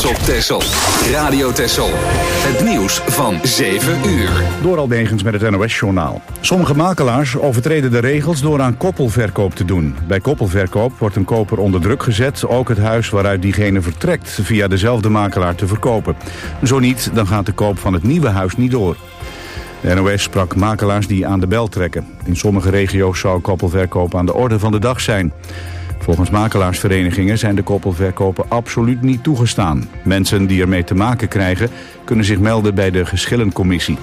trots op Texel. Radio Texel. Het nieuws van 7 uur. Door Aldegens met het NOS-journaal. Sommige makelaars overtreden de regels door aan koppelverkoop te doen. Bij koppelverkoop wordt een koper onder druk gezet ook het huis waaruit diegene vertrekt via dezelfde makelaar te verkopen. Zo niet, dan gaat de koop van het nieuwe huis niet door. De NOS sprak makelaars die aan de bel trekken. In sommige regio's zou koppelverkoop aan de orde van de dag zijn. Volgens makelaarsverenigingen zijn de koppelverkopen absoluut niet toegestaan. Mensen die ermee te maken krijgen kunnen zich melden bij de geschillencommissie.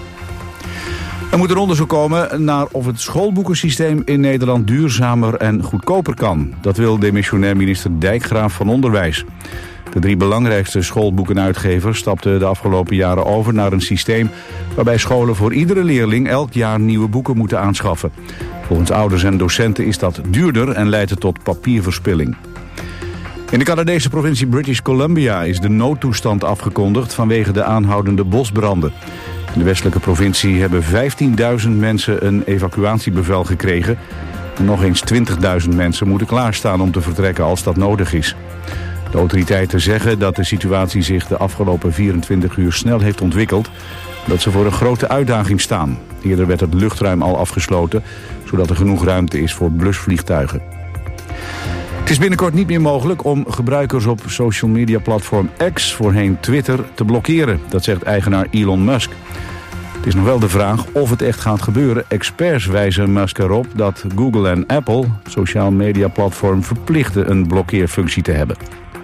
Er moet een onderzoek komen naar of het schoolboekensysteem in Nederland duurzamer en goedkoper kan. Dat wil demissionair minister Dijkgraaf van Onderwijs. De 3 belangrijkste schoolboekenuitgevers stapten de afgelopen jaren over naar een systeem waarbij scholen voor iedere leerling elk jaar nieuwe boeken moeten aanschaffen. Volgens ouders en docenten is dat duurder en leidt het tot papierverspilling. In de Canadese provincie British Columbia is de noodtoestand afgekondigd vanwege de aanhoudende bosbranden. In de westelijke provincie hebben 15.000 mensen een evacuatiebevel gekregen. En nog eens 20.000 mensen moeten klaarstaan om te vertrekken als dat nodig is. De autoriteiten zeggen dat de situatie zich de afgelopen 24 uur snel heeft ontwikkeld. Dat ze voor een grote uitdaging staan. Eerder werd het luchtruim al afgesloten, zodat er genoeg ruimte is voor blusvliegtuigen. Het is binnenkort niet meer mogelijk om gebruikers op social media platform X, voorheen Twitter, te blokkeren. Dat zegt eigenaar Elon Musk. Het is nog wel de vraag of het echt gaat gebeuren. Experts wijzen Musk erop dat Google en Apple, het sociaal media platform, verplichten een blokkeerfunctie te hebben.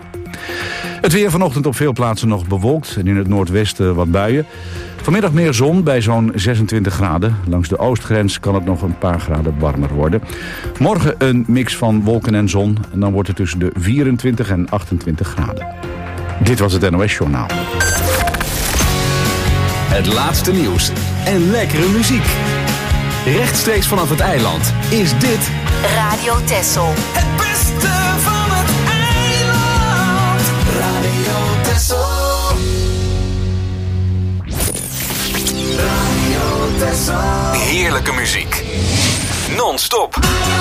Het weer vanochtend op veel plaatsen nog bewolkt en in het noordwesten wat buien. Vanmiddag meer zon bij zo'n 26 graden. Langs de oostgrens kan het nog een paar graden warmer worden. Morgen een mix van wolken en zon en dan wordt het tussen de 24 en 28 graden. Dit was het NOS Journaal. Het laatste nieuws en lekkere muziek. Rechtstreeks vanaf het eiland is dit Radio Texel. Het beste van het eiland. Radio Texel. Radio Texel. heerlijke muziek. Non-stop.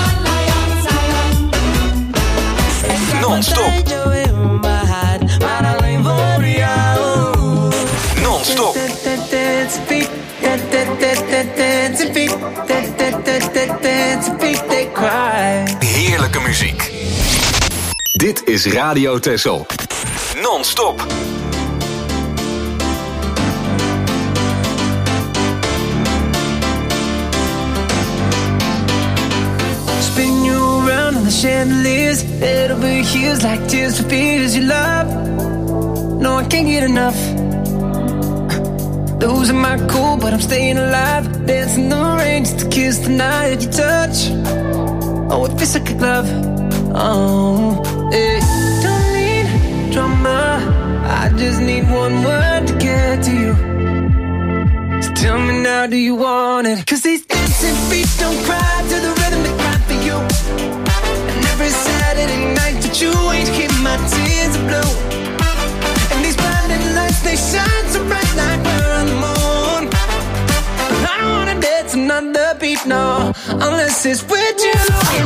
Non-stop. Non-stop. Heerlijke muziek. Dit is Radio Texel. Non-stop. Spin you around on the chandeliers, head over heels like tears for fears you love. No, I can't get enough. Losing my cool, but I'm staying alive. Dancing the rain just to kiss the night you touch. Oh, it feels like a glove. Oh, hey. Don't need drama, I just need one word to get to you. So tell me now, do you want it? 'Cause these dancing feet don't cry to the rhythm they cry for you. And every Saturday night that you ain't keep my tears are blue. And these blinding lights, they shine so bright like we're on the moon. I don't wanna dance another beat, no, unless it's with you.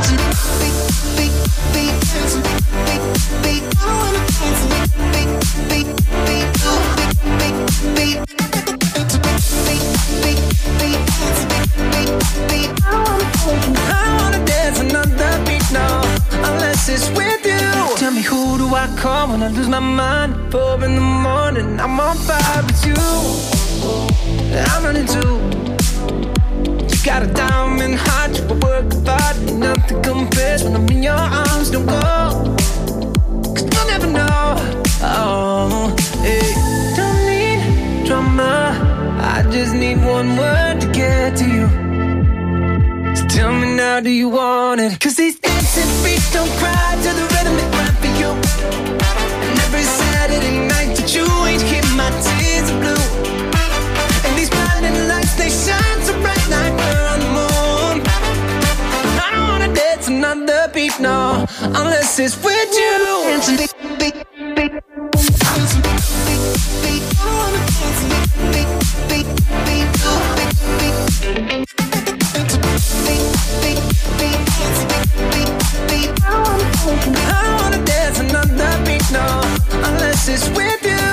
I wanna dance another beat, no, unless it's with you. Tell me, who do I call when I lose my mind? 4 in the morning, I'm on fire with you. I'm running too. You got a diamond heart, you work hard, nothing compares when I'm in your arms. Don't go, 'cause you'll never know. Oh, hey. Don't need drama, I just need one word to get to you. So tell me now, do you want it? 'Cause these dancing feet don't cry to the rhythm they cry for you. And every Saturday night that you ain't keep my tears are blue. And these blinding lights, they shine so bright like we're on the moon. I don't wanna dance another beat, no, unless it's with you. I don't wanna dance another beat, no, unless it's with you.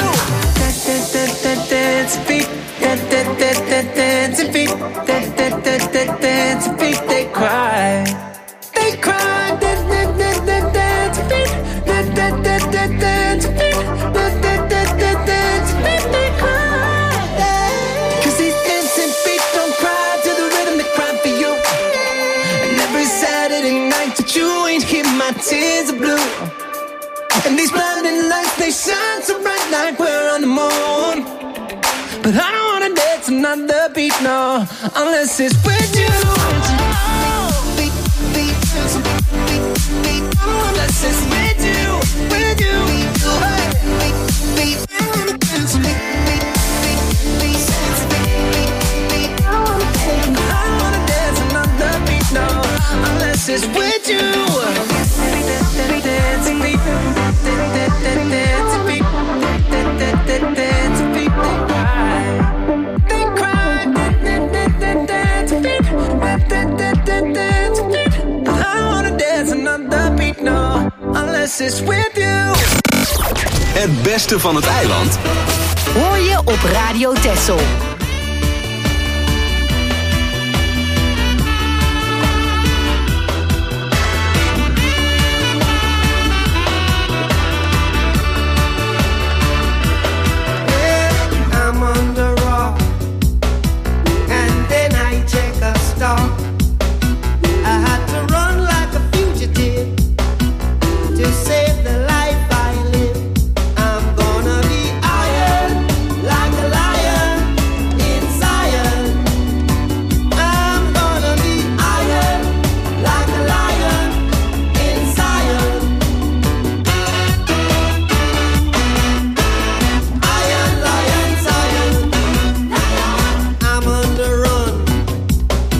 tears of blue. And these blinding lights, they shine so bright like we're on the moon. But I don't wanna dance another beat, no, unless it's with you. Unless it's with you, with you. I don't wanna dance another beat, no, unless it's with you. Dance a beat, dance a beat, dance a beat, they cry, dance a beat, dance a beat. I don't wanna dance another beat, no, unless it's with you. Het beste van het eiland hoor je op Radio Texel.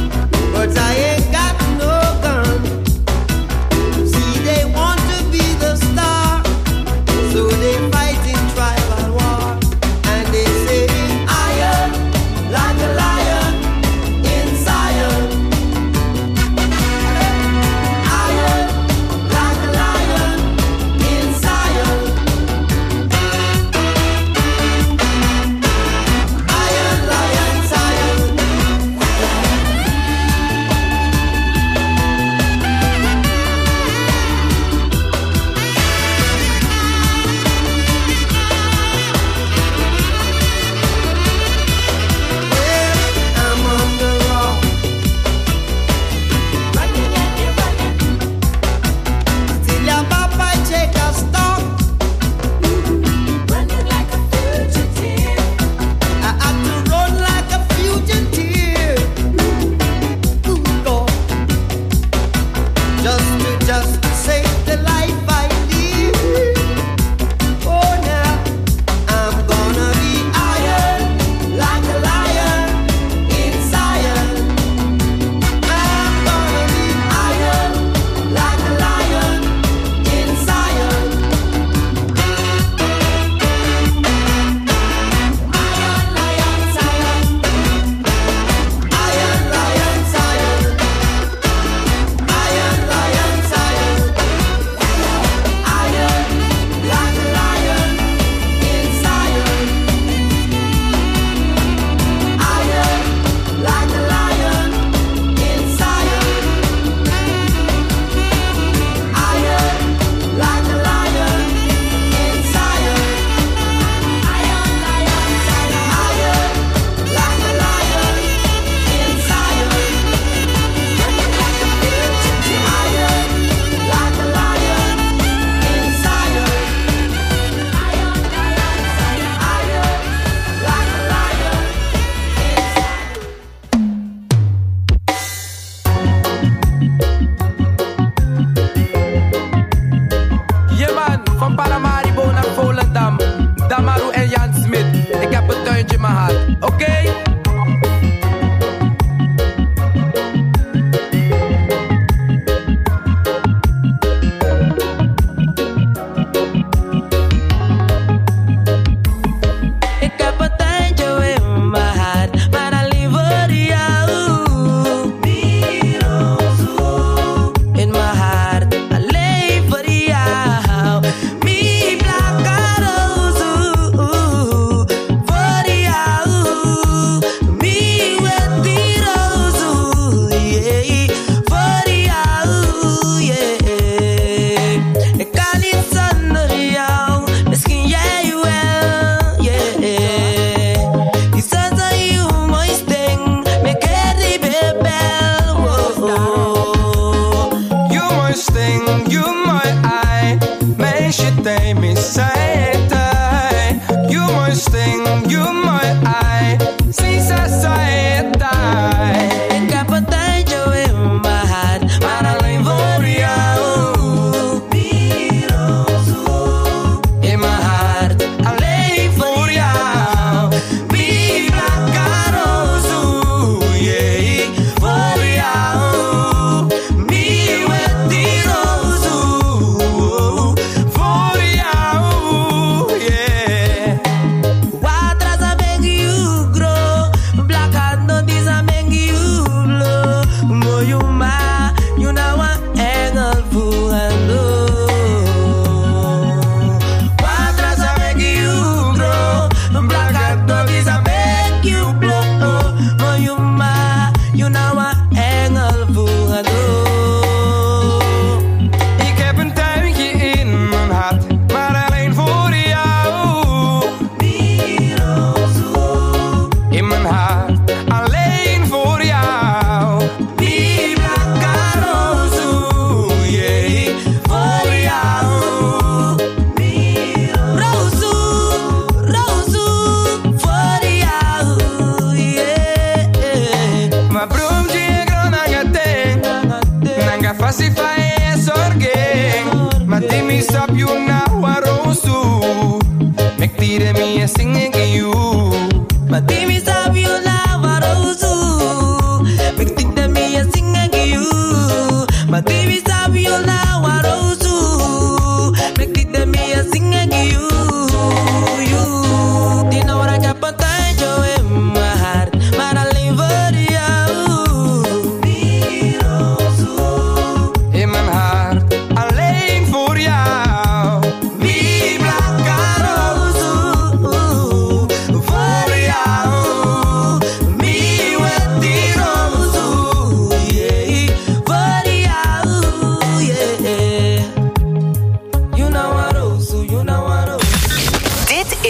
I ain't got no gun. See, they want to be the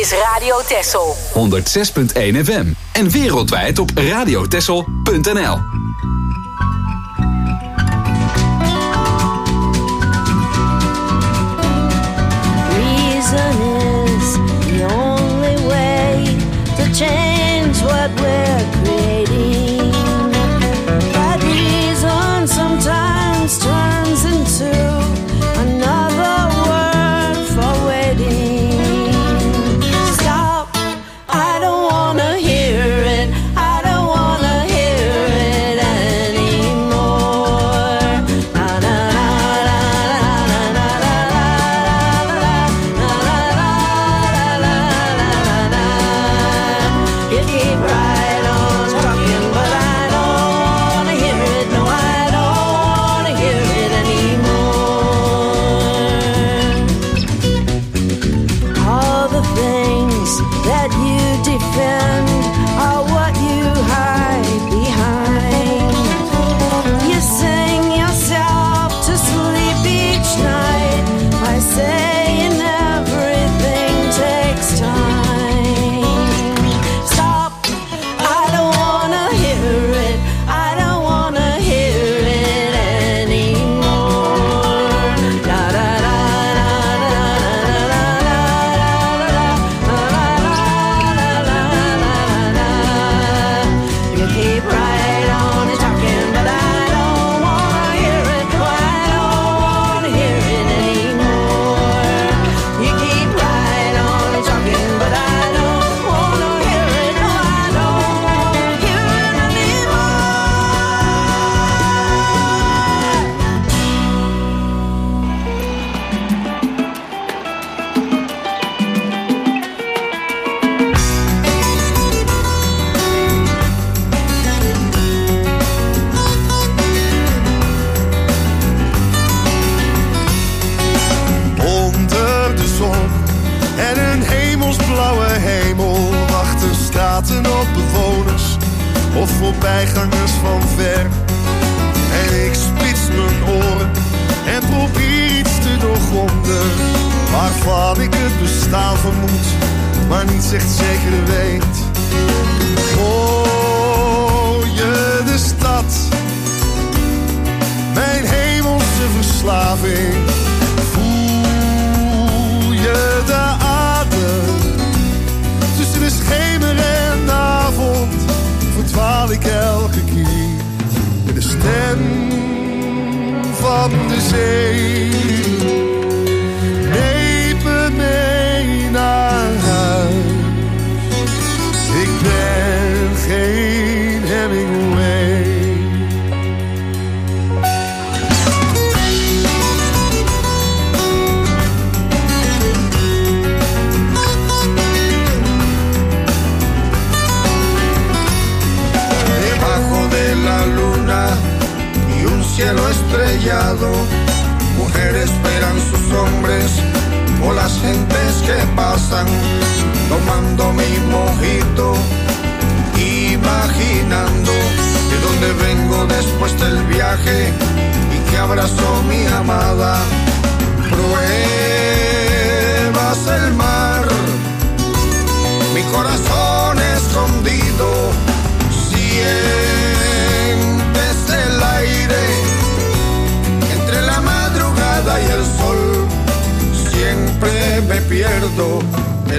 is Radio Texel. 106.1 FM. En wereldwijd op radiotexel.nl. Reason is the only way to change what we're creating. That reason sometimes turns into another word for waiting. Stop, I don't wanna hear it. I don't wanna hear it anymore. Na na na na na na na na na. You keep right on talking, but I don't wanna hear it. No, I don't wanna hear it anymore. All the things that you defend are what you hide behind. You sing yourself to sleep each night by saying everything takes time. Stop, I don't wanna hear it. I don't wanna hear it anymore. Da da da da da da da da. You keep right on talking, but I don't wanna hear it. No, I don't wanna hear it anymore. You keep right on talking, but I don't wanna hear it. No, I don't wanna hear it anymore. Onder de zon en een hemelsblauwe hemel wachten straten op bewoners of voorbijgangers van ver. En ik spits mijn oren en probeer iets te doorgronden waarvan ik het bestaan vermoed, maar niet echt zeker weet. Hoor je de stad, mijn hemelse verslaving? Voel je de adem tussen de schemer en de avond? Verdwaal ik elke keer met de stem van de zee. Neem me mee naar huis. Ik ben geen Hemingway. Debajo de la luna y un cielo estrellado, mujeres esperan sus hombres o las gentes que pasan, tomando mi mojito, imaginando de dónde vengo después del viaje y que abrazó mi amada. Pruebas el mar, mi corazón escondido, sientes el aire entre la madrugada y el sol. Siempre me pierdo el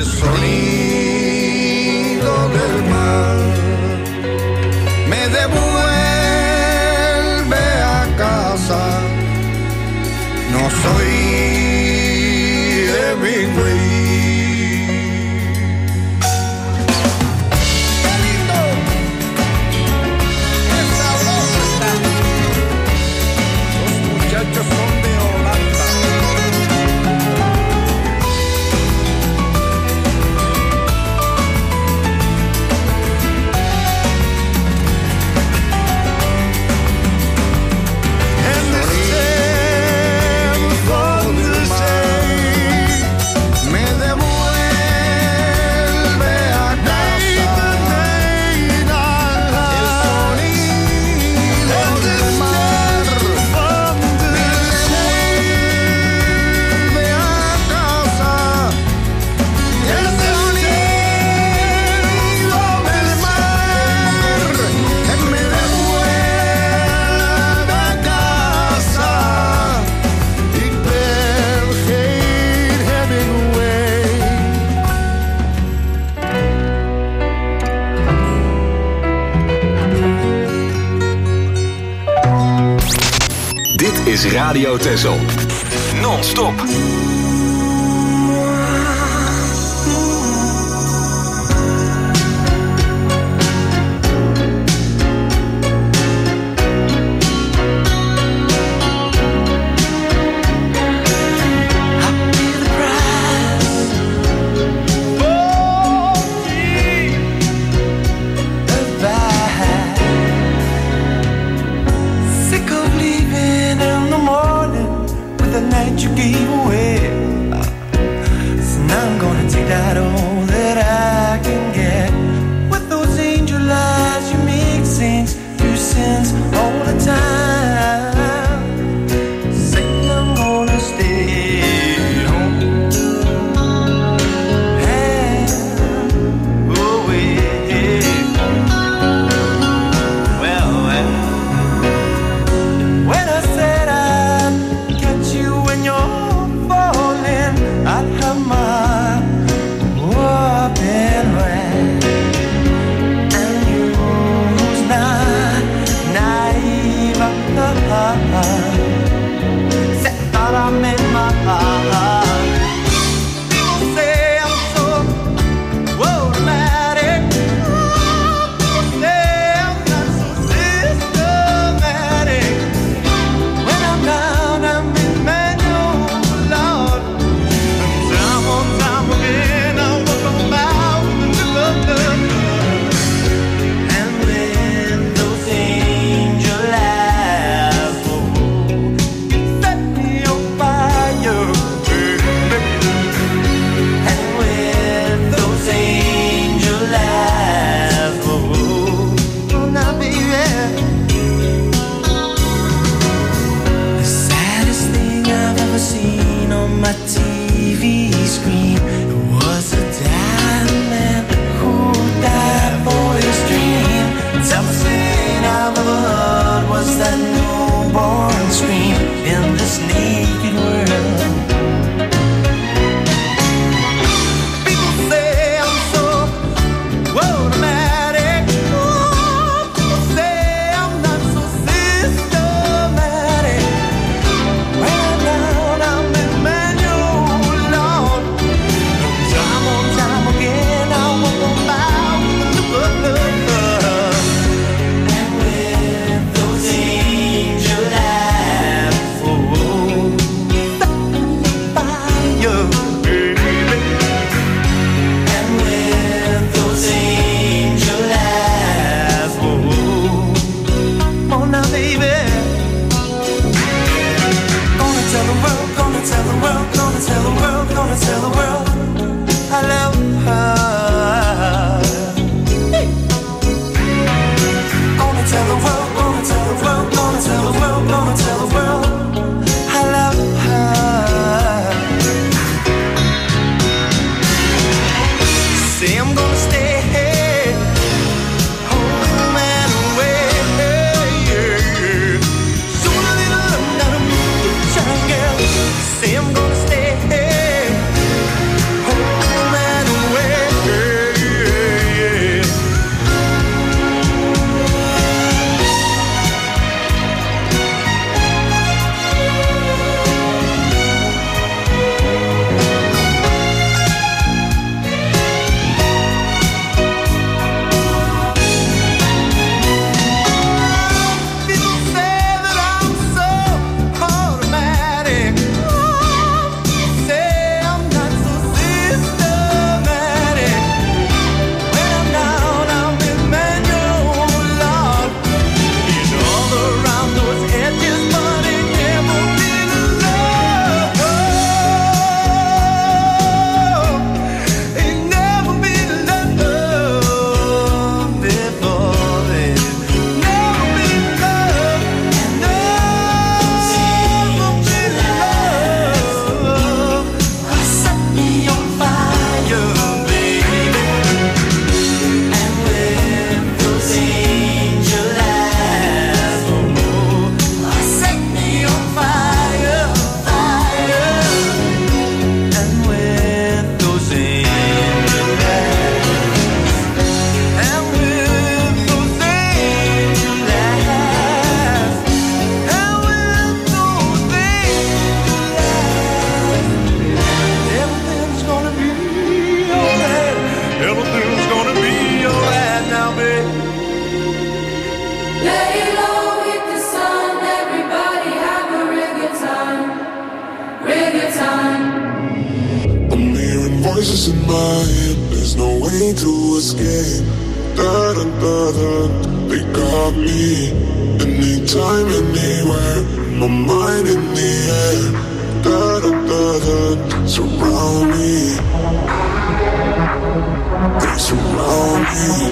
sonido del mar. Me devuelve a casa. No soy Hemingway. Son de Holanda. En de stem van de zee Radio Texel. Non-stop. You gave away, so now I'm gonna take that all that I can get. With those angel eyes, you make saints do sins all the time. Say I'm gonna stay home. And away. Well, when I said I'd catch you when you're falling, I'd have my open right. And you's not naive, said thought I made my heart. People say I'm so automatic. People say I'm not so systematic. When I'm down, I'm in manual, Lord. And time on time again, I walk on out in the love. And when those angel eyes, oh, you set me on fire, baby. And with those angel eyes, oh, now baby. The saddest thing I've ever seen on my TV screen was a diamond who died for his dream. The toughest thing I've ever heard was that newborn scream in this naked world. People say I'm so automatic. Oh, people say I'm not so systematic. When I'm down, I'm in manual, Lord. Time on time again, I walk on by with the love. And with those angel eyes, oh, set me fire, baby. And with those angel eyes, oh, now baby. Gonna tell the world, gonna tell the world, gonna tell the world, gonna tell the world I love her. Hey. Gonna tell the world, gonna tell the world, gonna tell the world, gonna tell the world I love her. Say I'm gonna stay home and away. Soon a little love, not a mood, shine girl. Say I'm gonna stay voices in my head, there's no way to escape. Da da da da, they got me. Anytime, anywhere, my mind in the air. Da da da da, surround me. They surround me.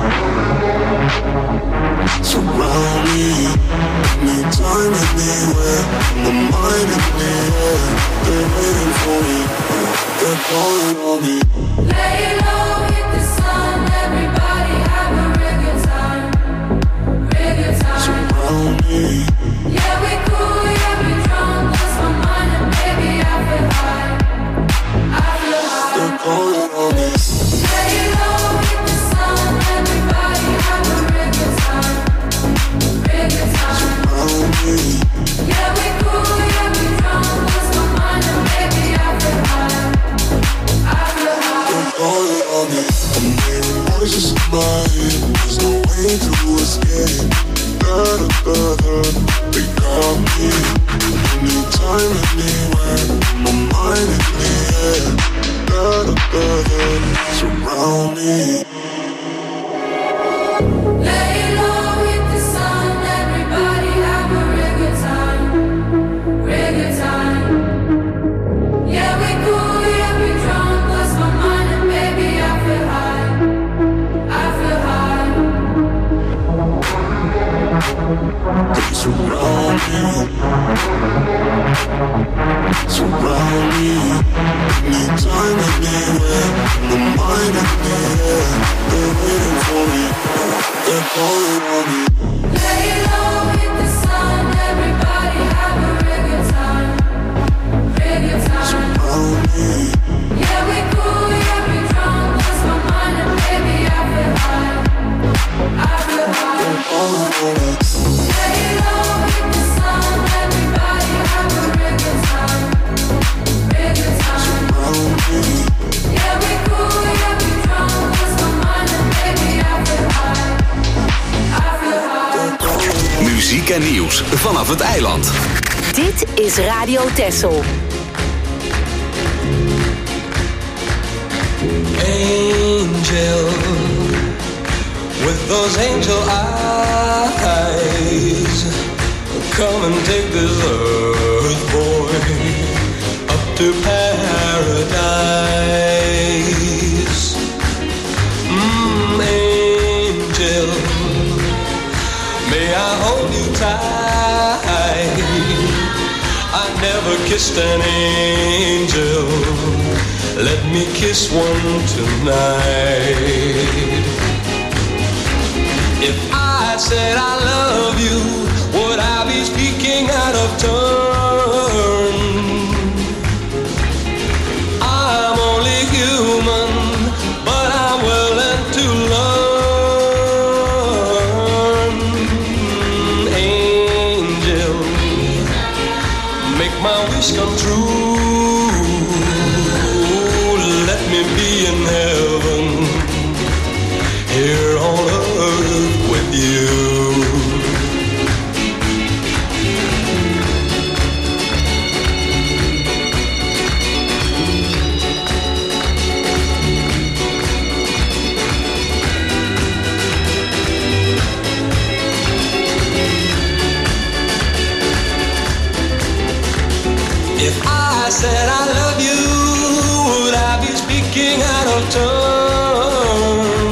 Surround me. Anytime, anywhere, my mind in the air. They're waiting for me. They're calling on me. Lay low, hit the sun. Everybody have a real good time. Real good time. Surround me. Yeah, we cool, yeah, we drunk. Lost my mind and baby, I feel high. I feel high. They're calling on me. Lay low, hit the sun. Everybody have a real good time. Real good time. Surround me. Yeah, we cool, yeah, we drunk. Lost my mind and baby, I feel high. I feel high. They're calling on me. I'm hearing voices in my head, there's no way to escape. Da da da da, they got me. Anytime, anywhere, my mind in the air. Da da da da, surround me. Lay low, hit the sun. Everybody have a real good time. Real good time. Yeah, we cool, yeah, we drunk. Lost my mind and baby, I feel high. I feel high. They surround me. Surround me. Anytime, anywhere, my mind in the air. They're waiting for me. They're calling on me. Lay low, hit the sun. Everybody have a real good time. Real good time. Surround me. Yeah, we cool, yeah, we drunk. Lost my mind and baby, I feel high. I feel high. They're calling on me. Lay low, hit the sun. Everybody have a real good time. Real good time. Surround me. Yeah, we cool, yeah, we drunk. Lost my mind and baby, I feel high. I feel high. Muziek en nieuws vanaf het eiland. Dit is Radio Texel. Angel, with those angel eyes, come and take this earth boy up to paradise. Angel, may I hold you tight? I never kissed an angel. Let me kiss one tonight. If I said I love you, would I be speaking out of turn? I'm only human, but I'm willing to learn. Angel, make my wish come true. Let me be in heaven, here on earth with you. If I said I love you, would I be speaking out of turn?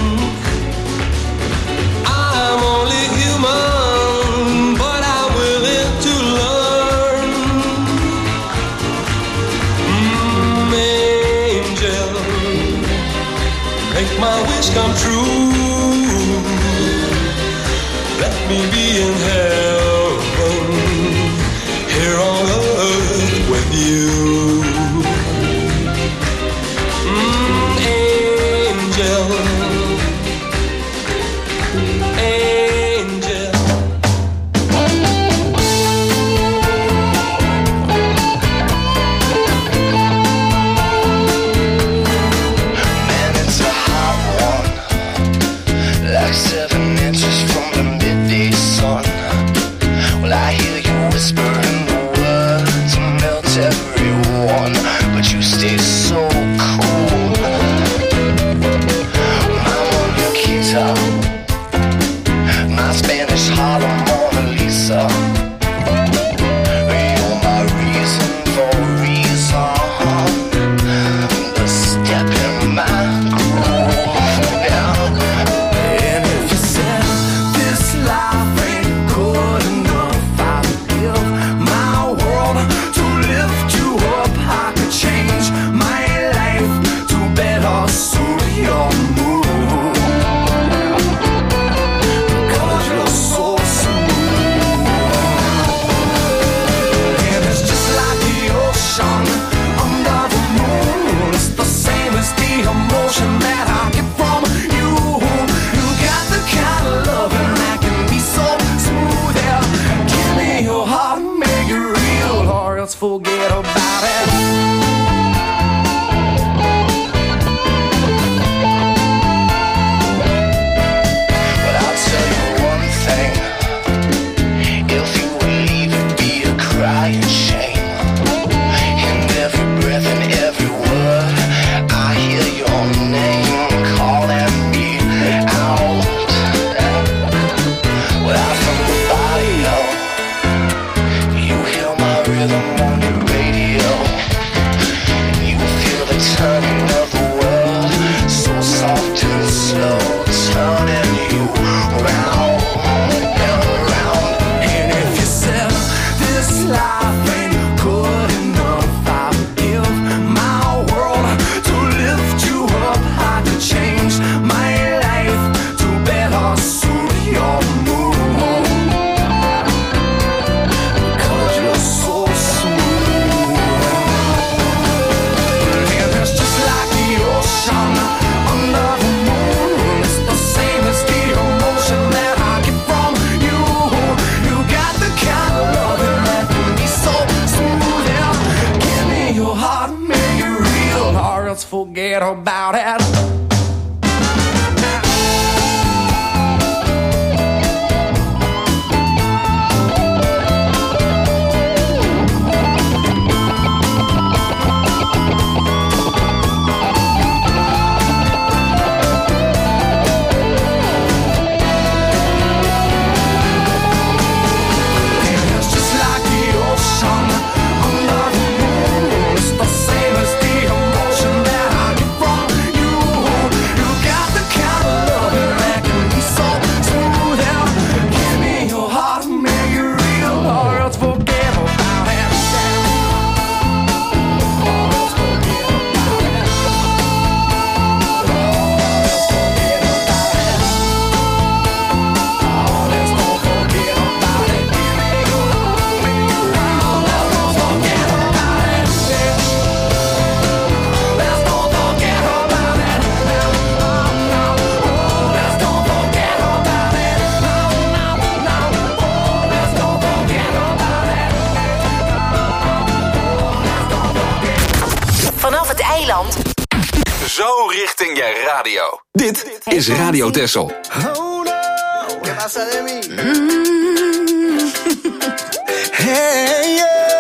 I'm only human, but I'm willing to learn. Angel, make my wish come true. Let me be in heaven, here on earth with you. Angel, angel. Man, it's a hot one, like 7 inches from the midday sun. Well, I hear you whispering the words to melt everyone, but you stay so cool. let's forget about it. Zo richting je radio. Dit is Radio Texel. Oh no, ¿qué pasa de mí? Hey,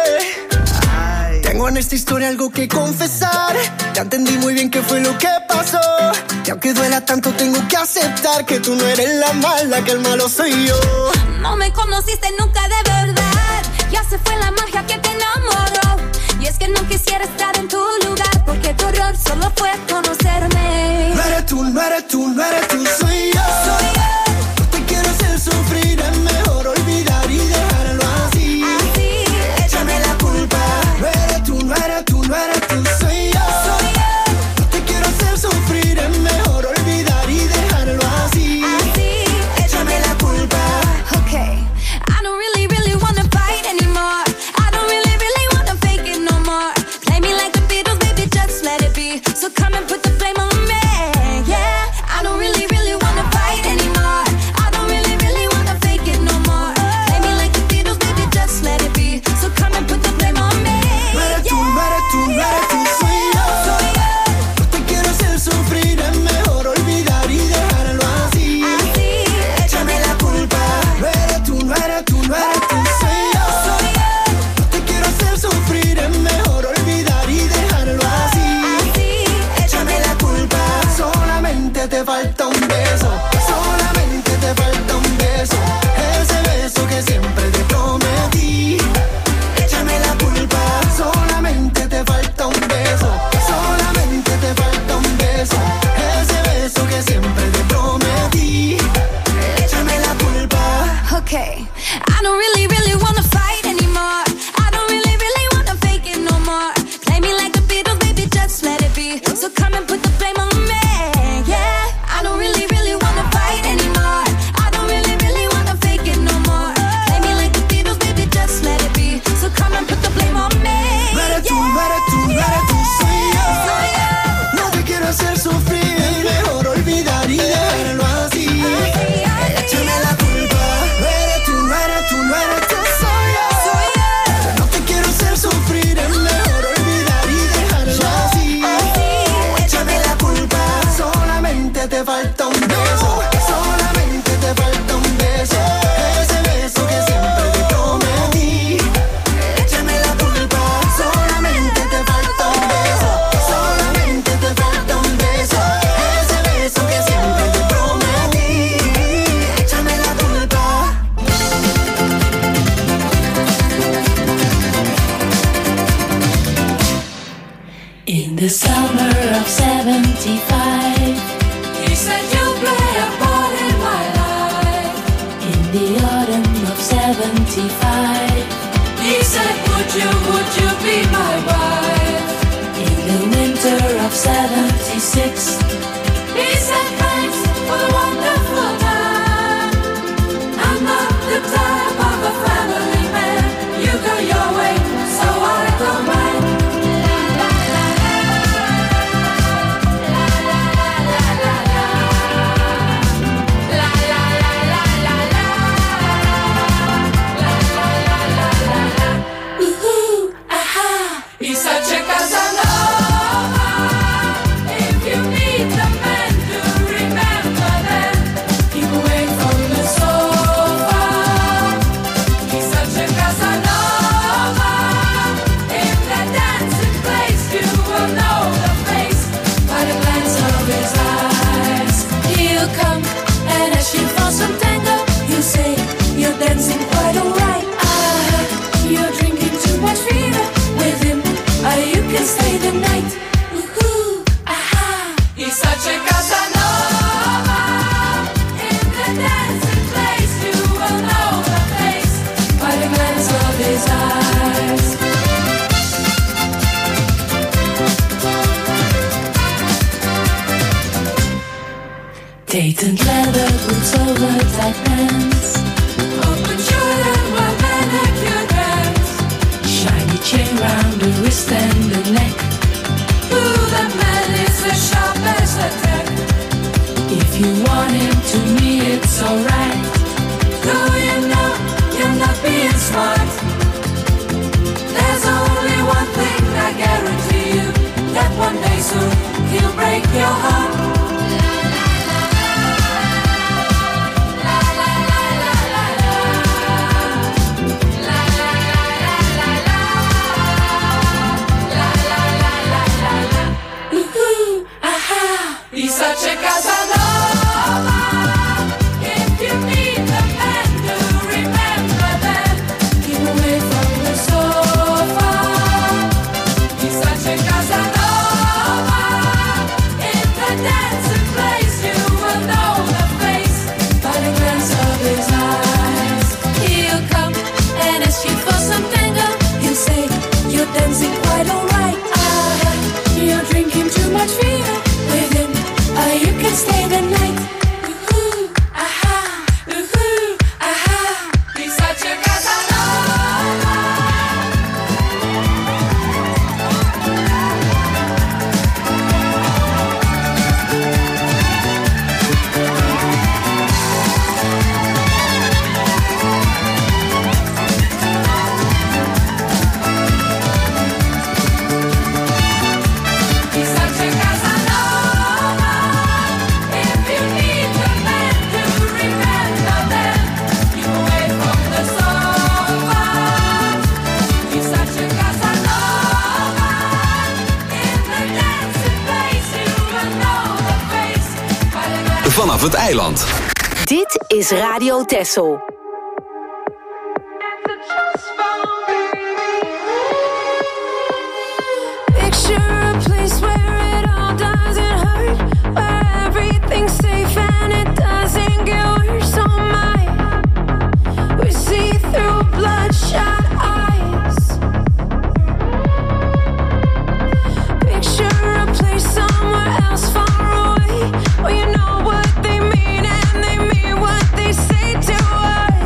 yeah. Tengo en esta historia algo que confesar. Ya entendí muy bien qué fue lo que pasó. Y aunque duela tanto tengo que aceptar que tú no eres la mala, que el malo soy yo. No me conociste nunca de verdad. Ya se fue la magia que te enamoró. Y es que no quisiera estar en tu lugar, porque tu error solo fue conocerme. No eres tú, no eres tú, no eres tú, soy yo. Soy yo. No te quiero hacer sufrir, es mejor olvidar y dejarlo así. Así. Échame la culpa. No eres tú, no eres tú, no eres tú, soy yo. Soy yo. No te quiero hacer sufrir, es mejor olvidar y dejarlo así. Así. Échame la culpa. Okay. I don't really, really wanna fight anymore. I don't really, really wanna fake it no more. Play me like the Beatles, baby, just let it be. So come and put the blame on me. Yeah. I don't really, really wanna fight anymore. I don't really, really wanna fake it no more. Play me like the Beatles, baby, just let it be. So come and put the blame on me. No eres tú, no eres tú, no eres tú, soy yo. Soy yo. No te quiero hacer sufrir, es mejor olvidar y dejarlo así. Así. Échame la culpa. No eres tú, no eres tú, no eres tú, soy yo. Soy yo. No te quiero hacer sufrir, es mejor olvidar y dejarlo así. Así. Échame la culpa. Solamente te falta un beso. Solamente te falta un beso. Ese beso que siempre te prometí. Échame la culpa. Solamente te falta un beso. Solamente te falta un beso. Ese beso que siempre te prometí. Échame la culpa. Okay. I don't really, really wanna fight anymore. I don't really, really wanna fake it no more. Play me like the Beatles, baby, just let it be. So come and put the blame on me. Yeah. I don't really, really wanna fight anymore. I don't really, really wanna fake it no more. Play me like the Beatles, baby, just let it be. So come and put the blame on me. No eres tú, no eres tú, no eres tú, soy yo. Soy yo. No te quiero hacer sufrir, mejor olvidar y dejarlo así. Échame la culpa. No eres tú, no eres tú, no eres tú, soy yo. Soy yo. No te quiero hacer sufrir, es mejor olvidar y dejarlo así. Échame la culpa. Solamente te falta un beso. Solamente te falta un beso. Ese beso que siempre te prometí. Échame la culpa. Solamente te falta un beso. Solamente te falta un beso. Ese beso que siempre te prometí. Échame la culpa. In the summer of 75, He said you'll play a part in my life. in the autumn of 75, He said, would you be my wife? in the winter of 76, He said, thanks for the wonderful time. I'm not the type of a family man. You go your way, so I go mine. ooh, aha, He's such a Casanova. Patent leather boots over tight pants. Open shoulder while manicured hands. Shiny chain round the wrist and the neck. Ooh, that man is as sharp as a tack. If you want him to me, it's alright. Though you know you're not being smart. There's only one thing I guarantee you, that one day soon he'll break your heart. He's such a Casanova. If you need the man to remember them, keep away from the sofa. He's such a Casanova. In the dancing place, you will know the face by the glance of his eyes. He'll come and ask you for some tango. He'll say you're dancing quite alright. You're drinking too much vino with him. You can stay the night. Ooh, aha, he's such a Casanova. He's such a Casanova. If you need the man to remember them, keep away from the sofa. He's such a Casanova. In the dancing place, you will know the face by the glance. Vanaf het eiland. Dit is Radio Texel. Picture a place where it all doesn't hurt, where everything's safe and it doesn't get worse. Oh my, we see through bloodshot eyes. Picture a place somewhere else far away, where you know what they mean and they mean what they say to us.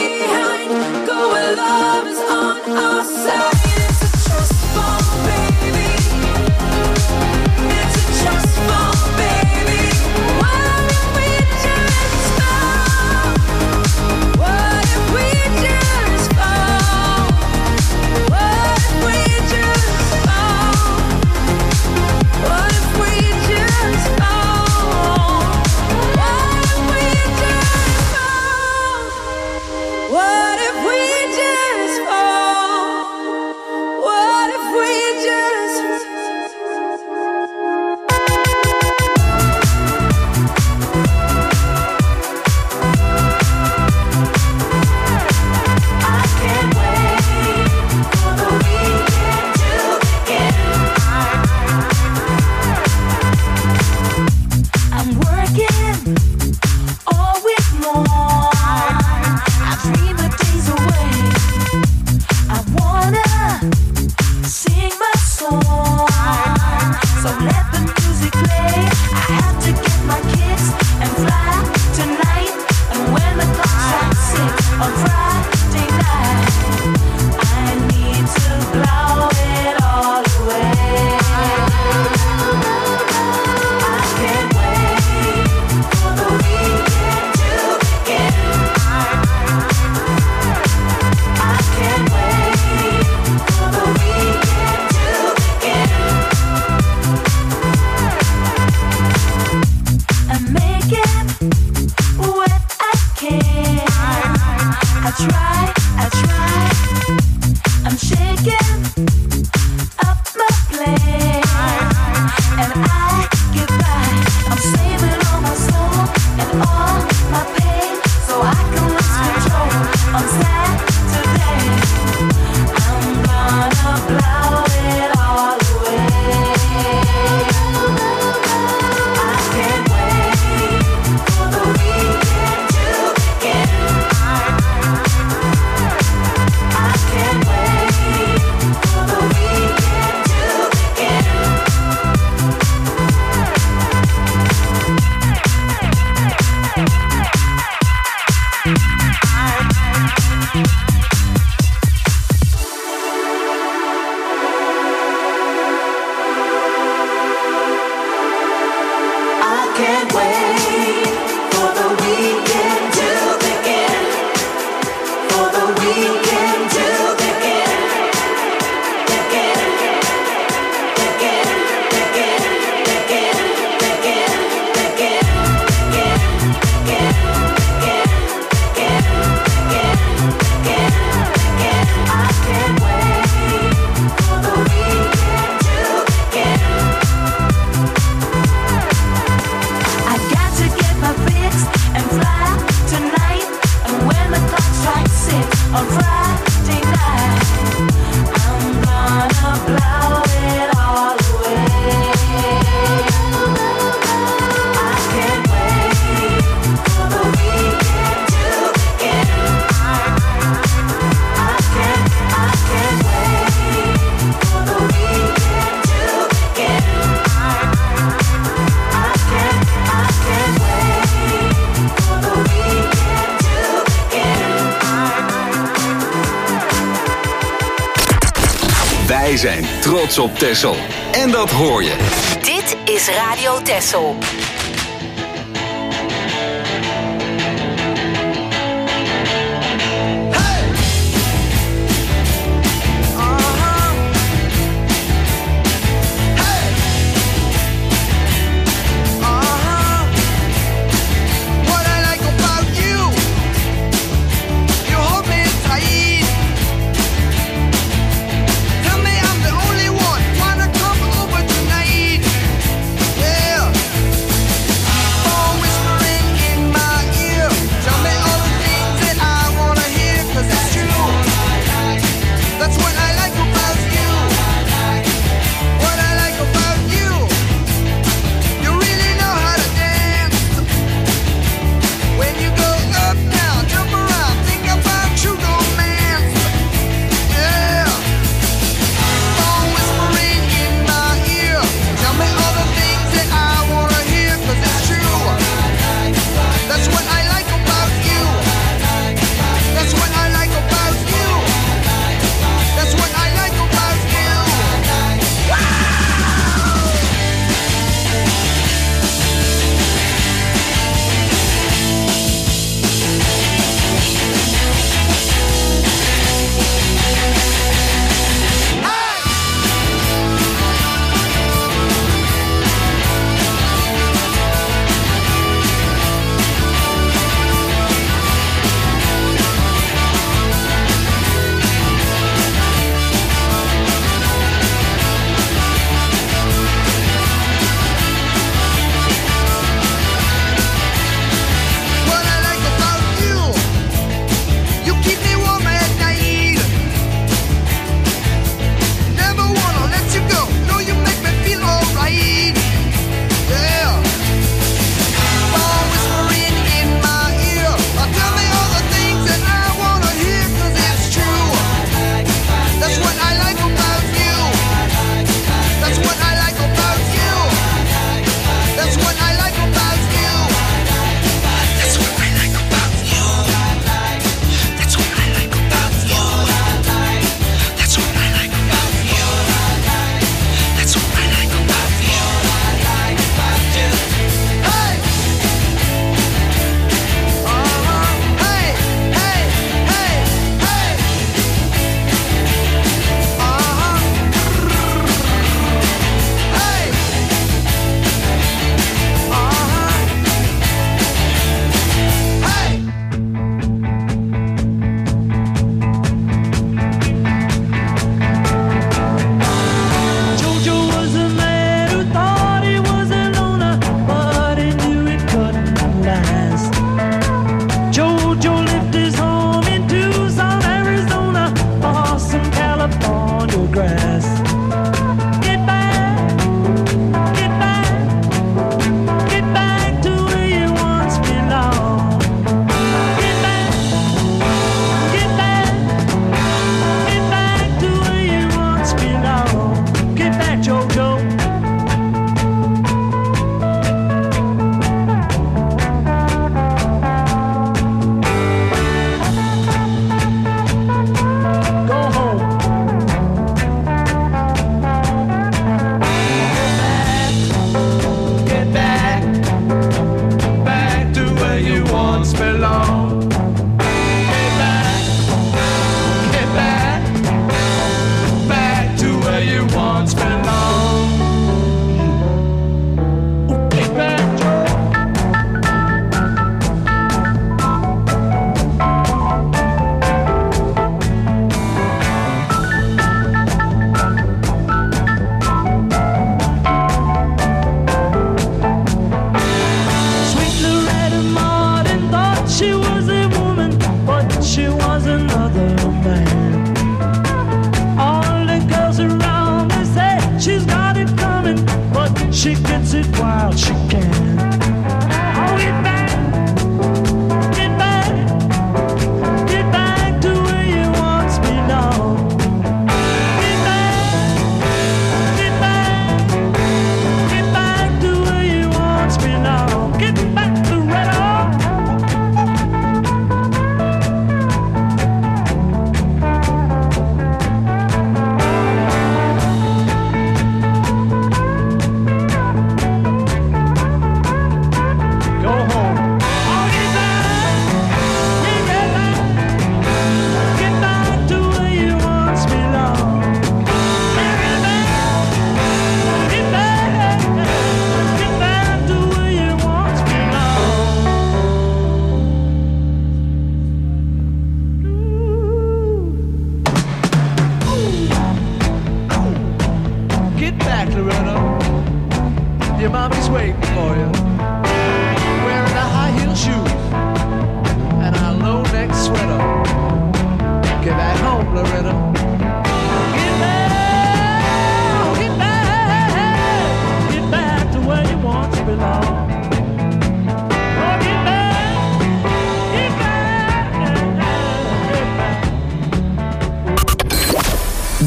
behind. Go where love is on our side. It's a trust fall, baby. It's a trust fall, baby. What if we just fall? What if we just fall? What if we just fall? What if we just fall? What if we just fall? What if we just fall? What if we just I can't wait for the weekend to begin. I'm working all week long. I dream of days away. I wanna sing my song. So let the music play. I have to get my kicks and fly tonight. And when the clock strikes 6 on Friday night, I need to blow it all away. I can't wait for the weekend to begin. I can't wait for the weekend to begin. I'm making what I can. I try. I'm shaking up my plane, and I get by. I'm saving all my soul and all my pain, so I can lose control on Saturday. I'm gonna blow it all away. I can't wait for the weekend to begin. I can't wait for the weekend to begin. I can't wait for the weekend to begin. For the weekend to begin. I can't wait for the weekend to begin. I got to get my fix and fly tonight. And when the clock strikes 6 on Friday night, I'm gonna blow it all away. I can't wait for the weekend to begin. I can't wait for the weekend to begin. I can't wait for the weekend to begin. Wij zijn trots op Texel. En dat hoor je. Dit is Radio Texel. What I like about you, you hold me tight. Tell me I'm the only one, wanna come over tonight. Yeah.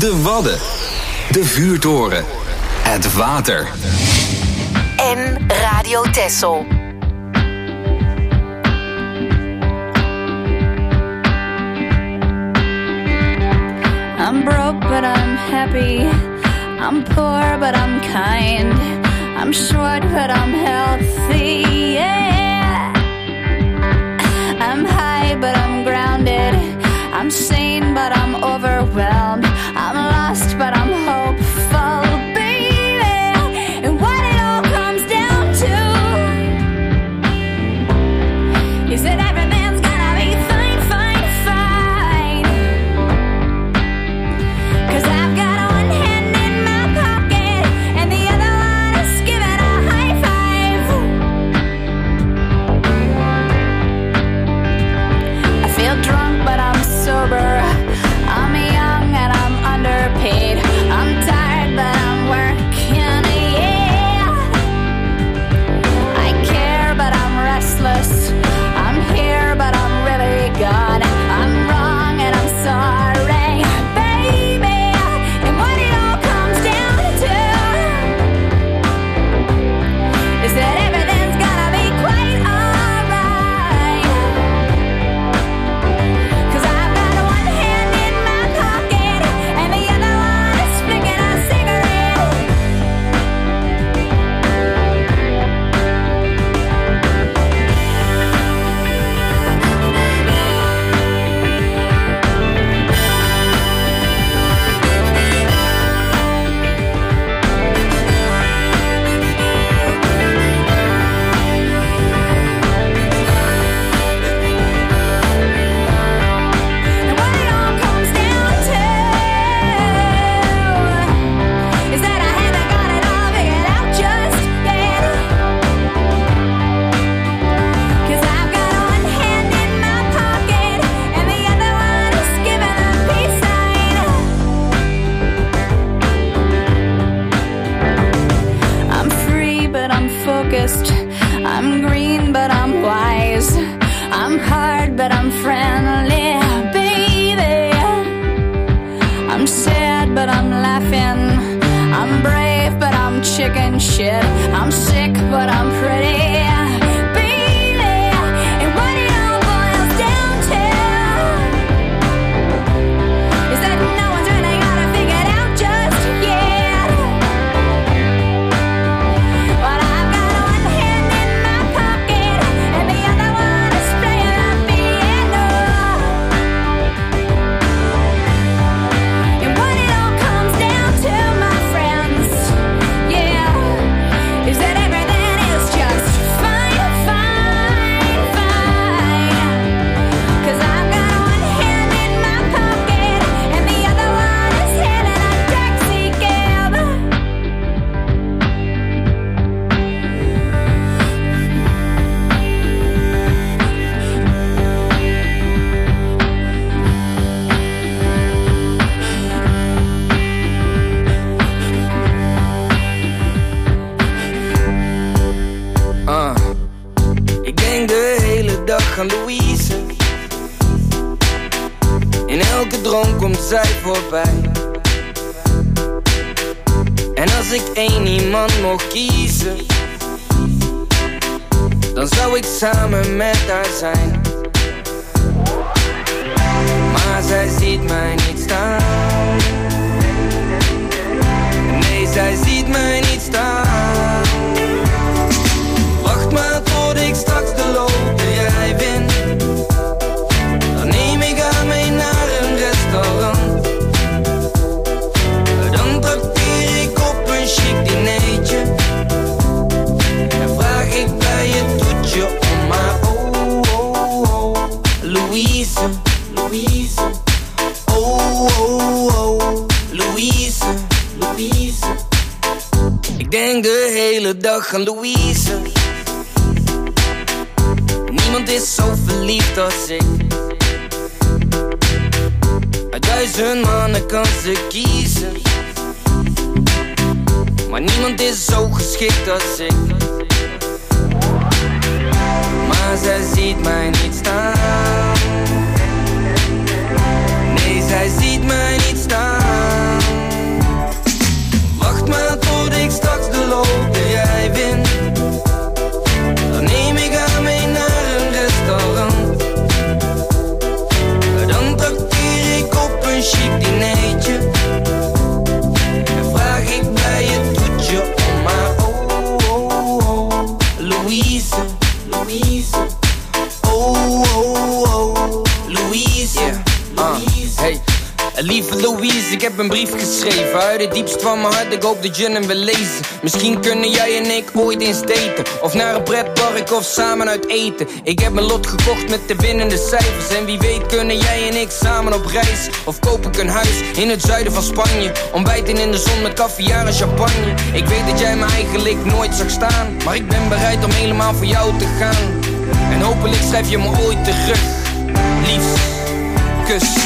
De Wadden. De Vuurtoren. Het water. En Radio Texel. I'm broke, but I'm happy. I'm poor, but I'm kind. I'm short, but I'm healthy, yeah. I'm high, but I'm grounded. I'm sane, but I'm overwhelmed. I'm lost, but I'm hopeful, baby. And what it all comes down to is that everything's gonna be fine, fine, fine. 'Cause I've got one hand in my pocket and the other one is giving a high five. I feel drunk, but I'm sober. I'm young and I'm underpaid. I'm tired, but I'm working, yeah. I care, but I'm restless. I'm here, but I'm really gone. I'm wrong and I'm sorry, baby. And what it all comes down to is that everything's gonna be quite alright. 'Cause I've got one hand in my pocket and the other one is flicking a cigarette. And what it all comes down to is that I haven't got it all figured out just yet. 'Cause I've got one hand in my pocket and the other one is giving a peace sign. I'm free, but I'm focused. I'm green, but I'm wise. I'm hard, but I'm friendly, baby. I'm sad, but I'm laughing. I'm brave, but I'm chicken shit. I'm sick, but I'm pretty, baby. And what it all boils down to is that no one's really got it figured out just yet. But I've got one hand in my pocket and the other one is playing the piano. And what it all comes down to, my friends, yeah, is that everything is just fine, fine, fine. 'Cause I've got one hand in my pocket and the other one is hailing a taxi cab. Ik denk de hele dag aan Louise. In elke droom komt zij voorbij. En als ik één iemand mocht kiezen, dan zou ik samen met haar zijn. Maar zij ziet mij niet staan. Nee, zij ziet mij niet staan. Wacht maar tot ik straks de loterij win. Dan neem ik haar mee naar een restaurant. Dan trakteer ik op een chic dinertje. En vraag ik bij het toetje om maar oh, oh, oh. Louise, Louise. Oh, oh, oh. Louise, Louise. Ik denk de hele dag aan Louise. Niemand is zo verliefd als ik. Uit 1000 mannen kan ze kiezen. Maar niemand is zo geschikt als ik. Maar zij ziet mij niet staan. Nee, zij ziet mij niet staan. Hey, lieve Louise, ik heb een brief geschreven uit het diepst van mijn hart, ik hoop dat je hem wil lezen. Misschien kunnen jij en ik ooit eens daten, of naar een pretpark of samen uit eten. Ik heb mijn lot gekocht met de winnende cijfers, en wie weet kunnen jij en ik samen op reis. Of koop ik een huis in het zuiden van Spanje, ontbijten in de zon met caviar en champagne. Ik weet dat jij me eigenlijk nooit zag staan, maar ik ben bereid om helemaal voor jou te gaan. En hopelijk schrijf je me ooit terug, liefst, kus.